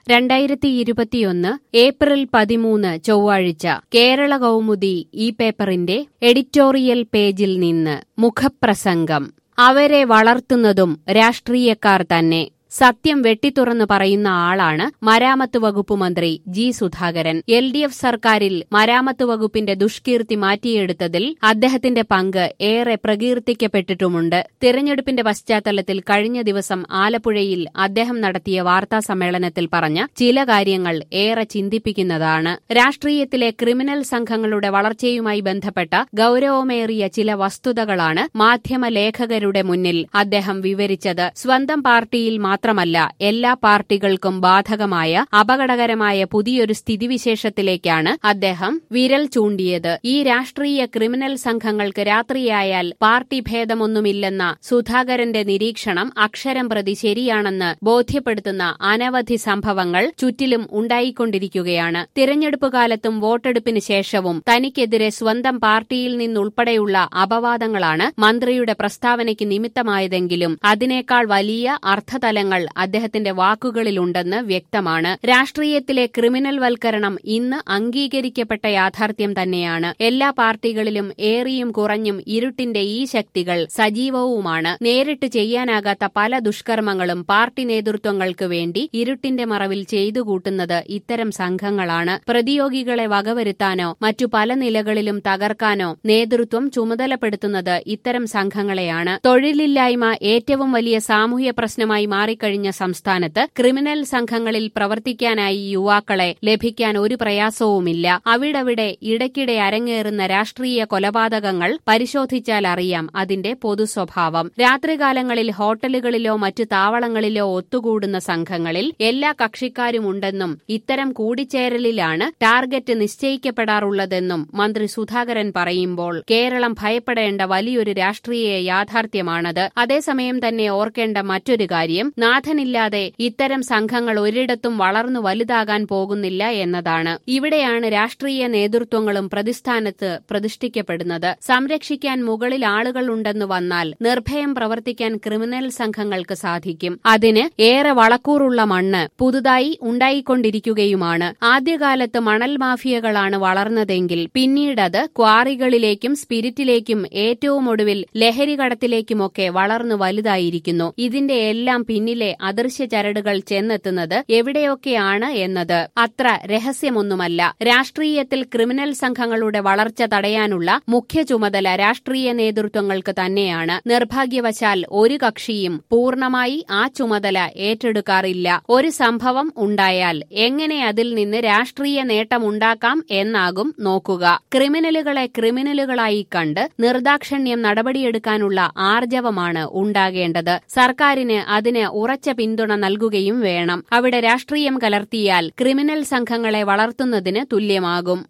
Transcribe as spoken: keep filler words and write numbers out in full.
രണ്ടായിരത്തി ഇരുപത്തിയൊന്ന് ഏപ്രിൽ പതിമൂന്ന് ചൊവ്വാഴ്ച കേരള കൗമുദി ഈ പേപ്പറിന്റെ എഡിറ്റോറിയൽ പേജിൽ നിന്ന് മുഖപ്രസംഗം. അവരെ വളർത്തുന്നതും രാഷ്ട്രീയക്കാർ തന്നെ. സത്യം വെട്ടിത്തുറന്നു പറയുന്ന ആളാണ് മരാമത്ത് വകുപ്പ് മന്ത്രി G Sudhakaran. L D F സർക്കാരിൽ മരാമത്ത് വകുപ്പിന്റെ ദുഷ്കീർത്തി മാറ്റിയെടുത്തതിൽ അദ്ദേഹത്തിന്റെ പങ്ക് ഏറെ പ്രകീർത്തിക്കപ്പെട്ടിട്ടുമുണ്ട്. തിരഞ്ഞെടുപ്പിന്റെ പശ്ചാത്തലത്തിൽ കഴിഞ്ഞ ദിവസം ആലപ്പുഴയിൽ അദ്ദേഹം നടത്തിയ വാർത്താസമ്മേളനത്തിൽ പറഞ്ഞ ചില കാര്യങ്ങൾ ഏറെ ചിന്തിപ്പിക്കുന്നതാണ്. രാഷ്ട്രീയത്തിലെ ക്രിമിനൽ സംഘങ്ങളുടെ വളർച്ചയുമായി ബന്ധപ്പെട്ട ഗൌരവമേറിയ ചില വസ്തുതകളാണ് മാധ്യമലേഖകരുടെ മുന്നിൽ അദ്ദേഹം വിവരിച്ചത്. സ്വന്തം പാർട്ടിയിൽ മാത്രമല്ല, എല്ലാ പാർട്ടികൾക്കും ബാധകമായ അപകടകരമായ പുതിയൊരു സ്ഥിതിവിശേഷത്തിലേക്കാണ് അദ്ദേഹം വിരൽ ചൂണ്ടിയത്. ഈ രാഷ്ട്രീയ ക്രിമിനൽ സംഘങ്ങൾക്ക് രാത്രിയായാൽ പാർട്ടി ഭേദമൊന്നുമില്ലെന്ന സുധാകരന്റെ നിരീക്ഷണം അക്ഷരം പ്രതി ശരിയാണെന്ന് ബോധ്യപ്പെടുത്തുന്ന അനവധി സംഭവങ്ങൾ ചുറ്റിലും ഉണ്ടായിക്കൊണ്ടിരിക്കുകയാണ്. തിരഞ്ഞെടുപ്പ് കാലത്തും വോട്ടെടുപ്പിന് ശേഷവും തനിക്കെതിരെ സ്വന്തം പാർട്ടിയിൽ നിന്നുൾപ്പെടെയുള്ള അപവാദങ്ങളാണ് മന്ത്രിയുടെ പ്രസ്താവനയ്ക്ക് നിമിത്തമായതെങ്കിലും അതിനേക്കാൾ വലിയ അർത്ഥതലങ്ങൾ അദ്ദേഹത്തിന്റെ വാക്കുകളിലുണ്ടെന്ന് വ്യക്തമാണ്. രാഷ്ട്രീയത്തിലെ ക്രിമിനൽ വൽക്കരണം ഇന്ന് അംഗീകരിക്കപ്പെട്ട യാഥാർത്ഥ്യം തന്നെയാണ്. എല്ലാ പാർട്ടികളിലും ഏറിയും കുറഞ്ഞും ഇരുട്ടിന്റെ ഈ ശക്തികൾ സജീവവുമാണ്. നേരിട്ട് ചെയ്യാനാകാത്ത പല ദുഷ്കർമ്മങ്ങളും പാർട്ടി നേതൃത്വങ്ങൾക്ക് വേണ്ടി ഇരുട്ടിന്റെ മറവിൽ ചെയ്തുകൂട്ടുന്നത് ഇത്തരം സംഘങ്ങളാണ്. പ്രതിയോഗികളെ വകവരുത്താനോ മറ്റു പല നിലകളിലും തകർക്കാനോ നേതൃത്വം ചുമതലപ്പെടുത്തുന്നത് ഇത്തരം സംഘങ്ങളെയാണ്. തൊഴിലില്ലായ്മ ഏറ്റവും വലിയ സാമൂഹ്യ പ്രശ്നമായി മാറിക്കഴിഞ്ഞ സംസ്ഥാനത്ത് ക്രിമിനൽ സംഘങ്ങളിൽ പ്രവർത്തിക്കാനായി യുവാക്കളെ ലഭിക്കാൻ ഒരു പ്രയാസവുമില്ല. അവിടവിടെ ഇടയ്ക്കിടെ അരങ്ങേറുന്ന രാഷ്ട്രീയ കൊലപാതകങ്ങൾ പരിശോധിച്ചാൽ അറിയാം അതിന്റെ പൊതുസ്വഭാവം. രാത്രികാലങ്ങളിൽ ഹോട്ടലുകളിലോ മറ്റു താവളങ്ങളിലോ ഒത്തുകൂടുന്ന സംഘങ്ങളിൽ എല്ലാ കക്ഷിക്കാരുമുണ്ടെന്നും ഇത്തരം കൂടിച്ചേരലിലാണ് ടാർഗറ്റ് നിശ്ചയിക്കപ്പെടാറുള്ളതെന്നും മന്ത്രി സുധാകരൻ പറയുമ്പോൾ കേരളം ഭയപ്പെടേണ്ട വലിയൊരു രാഷ്ട്രീയ യാഥാർത്ഥ്യമാണത്. അതേസമയം തന്നെ ഓർക്കേണ്ട മറ്റൊരു കാര്യം, നാഥനില്ലാതെ ഇത്തരം സംഘങ്ങൾ ഒരിടത്തും വളർന്നു വലുതാകാൻ പോകുന്നില്ല എന്നതാണ്. ഇവിടെയാണ് രാഷ്ട്രീയ നേതൃത്വങ്ങളും പ്രതിസ്ഥാനത്ത് പ്രതിഷ്ഠിക്കപ്പെടുന്നത്. സംരക്ഷിക്കാൻ മുകളിൽ ആളുകളുണ്ടെന്ന് വന്നാൽ നിർഭയം പ്രവർത്തിക്കാൻ ക്രിമിനൽ സംഘങ്ങൾക്ക് സാധിക്കും. അതിന് ഏറെ വളക്കൂറുള്ള മണ്ണ് പുതുതായി ഉണ്ടായിക്കൊണ്ടിരിക്കുകയുമാണ്. ആദ്യകാലത്ത് മണൽ മാഫിയകളാണ് വളർന്നതെങ്കിൽ പിന്നീടത് ക്വാറികളിലേക്കും സ്പിരിറ്റിലേക്കും ഏറ്റവും ഒടുവിൽ ലഹരി കടത്തിലേക്കുമൊക്കെ വളർന്നു വലുതായിരിക്കുന്നു. ഇതിന്റെ എല്ലാം പിന്നിലെ അദൃശ്യ ചരടുകൾ ചെന്നെത്തുന്നത് എവിടെയൊക്കെയാണ് എന്നത് അത്ര രഹസ്യമൊന്നുമല്ല. രാഷ്ട്രീയത്തിൽ ക്രിമിനൽ സംഘങ്ങളുടെ വളർച്ച തടയാനുള്ള മുഖ്യ ചുമതല രാഷ്ട്രീയ നേതൃത്വങ്ങൾക്ക് തന്നെയാണ്. നിർഭാഗ്യവശാൽ ഒരു കക്ഷിയും പൂർണ്ണമായി ആ ചുമതല ഏറ്റെടുക്കാറില്ല. ഒരു സംഭവം ഉണ്ടായാൽ എങ്ങനെ അതിൽ നിന്ന് രാഷ്ട്രീയ നേട്ടമുണ്ടാക്കാം എന്നാകും നോക്കുക. ക്രിമിനലുകളെ ക്രിമിനലുകളായി കണ്ട് നിർദാക്ഷിണ്യം നടപടിയെടുക്കാനുള്ള ആർജവമാണ് ഉണ്ടാകേണ്ടത്. സർക്കാരിന് അതിന് ഉറച്ച പിന്തുണ നൽകുകയും വേണം. അവിടെ രാഷ്ട്രീയം കലർത്തിയാൽ ക്രിമിനൽ സംഘങ്ങളെ വളർത്തുന്നതിന് തുല്യമാകും.